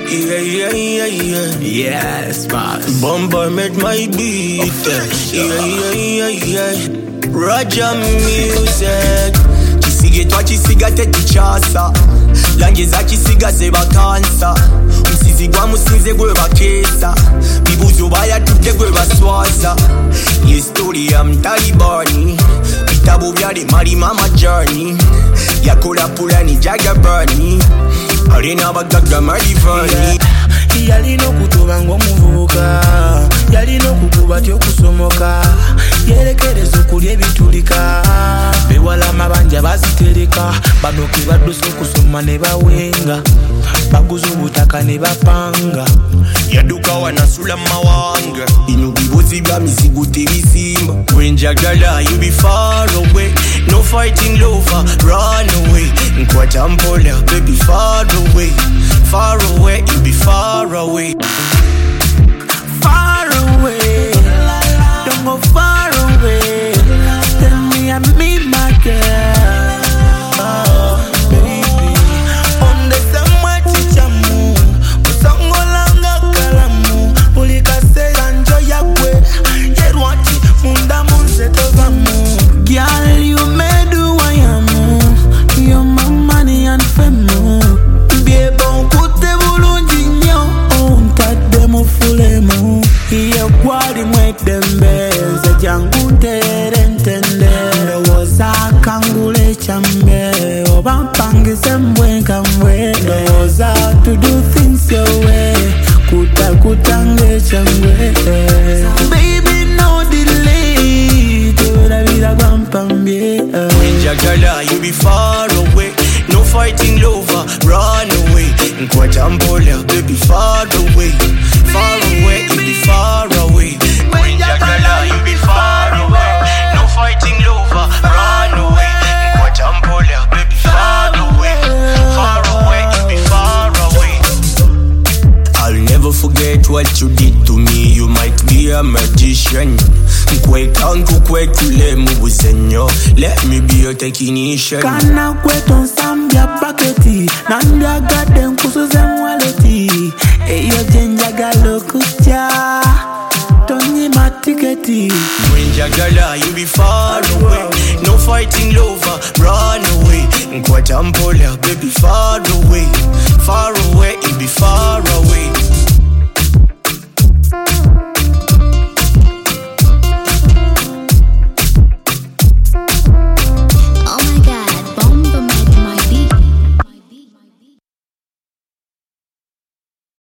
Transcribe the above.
Yes, boss. Bumper made my beat. Roger music. Chisiga chisiga tete chasa. Langeza chisiga seba kansa. Msizigwa musinze gwe bakesa. Bibuzo baya tute gwe baswaza. Ye story ya mtalibani. Vitabu vyale mali mama journey. Yakola pulani jaga burni. Arena bagaga marivani. Yalino kutuba ng'omuvubuka, yalino kukuba tyokusomoka, yerekereza okulya ebitulika, bewala amabanja bazitereka, bano ke badduse okusoma ne bawenga, baguza obutaka ne bapanga, yaduka wanasula mawanga, bino bibuzi bya mizigo tebisimba, wenjagala you be far away, no fighting lover, run away, nkwata mpola baby far away, you be far away. Far away, don't go far away. Tell me I meet my girl, baby. On the summer chichamu, usongo langa kalamu, pulika se anjo yakwe, yerwati munda munse tovamu. Girl, you made who I am, you're my money and fame. Be bon kute bulungi nyo, untade mufulemu. Iyo kwali mwedembe, ze jangu ntere ntende. Ndowoza kangule chambe, obampangise mbwenka mwe. Ndowoza to do things your way, kutange changwe. Baby no delay, tewera bila kwampambye. Wenjagala you be far away, no fighting lover, run away. Nkwata mpola baby far away, you be far away. Wenjagala you be far away, no fighting lover, run away. Nkwata mpola baby far away, you be far away. I'll never forget what you did to me, you might be a magician. Let me be your technician. Kana kwetu nsambya paketi, nandya garden kusuze mwaleti. Eyo jenjagalo kutya, tonyi matiketi. Wenjagala you be far away, no fighting lover, run away. Nkwata mpola baby far away,